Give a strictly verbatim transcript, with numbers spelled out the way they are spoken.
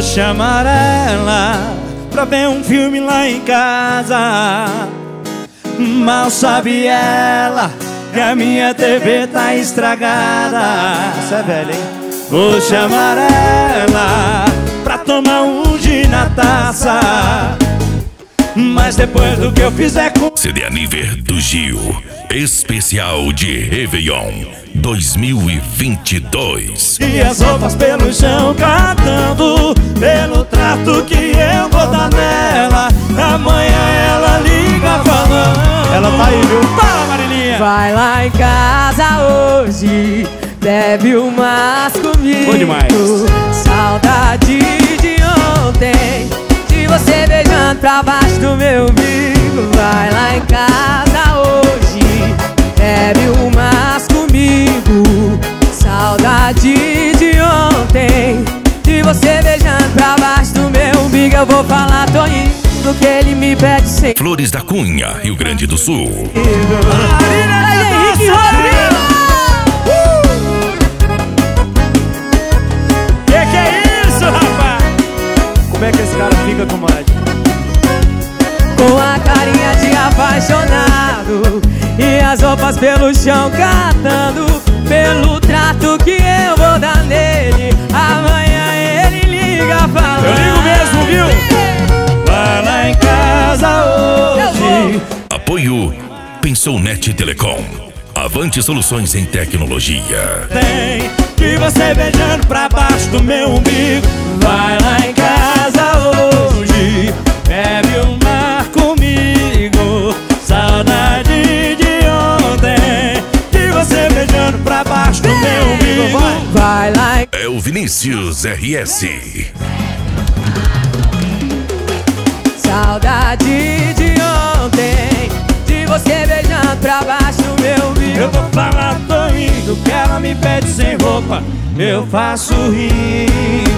chamar ela pra ver um filme lá em casa. Mal sabe ela que a minha T V tá estragada. Você é velho, hein? Vou chamar ela pra tomar um gin na taça, mas depois do que eu fizer com... C D Aniver do Gil, especial de Réveillon dois mil e vinte e dois. E as roupas pelo chão cantando, pelo trato que eu vou dar nela. Amanhã ela liga falando. Ela tá aí, viu? Fala, Marilinha. Vai lá em casa hoje, bebe umas comigo. Bom demais. Saudade de ontem, de você beijando pra baixo do meu umbigo. Vai lá em casa hoje, bebe umas comigo. Saudade de ontem, de você beijando pra baixo do meu umbigo. Eu vou falar, tô indo, que ele me pede sem. Flores da Cunha, Rio Grande do Sul. Aí, Henrique Rodrigo! Que que é isso, rapaz? Como é que esse cara fica, comadre? Com a carinha de apaixonado e as roupas pelo chão catando, pelo trato que eu vou dar nele. Amanhã ele liga falando. Eu ligo mesmo, viu? Vai lá em casa hoje. Apoio Pensou Net Telecom. Avante Soluções em Tecnologia. Tem que você beijando pra baixo do meu umbigo. Vai lá em casa hoje, bebe um mar comigo. Saudade de ontem, que você beijando pra baixo do meu umbigo. Vai, Vai lá em... É o Vinícius R S. Saudade de ontem, de você beijando pra baixo do meu umbigo. eu vou falar, tô indo, que ela me pede sem roupa, eu faço rir.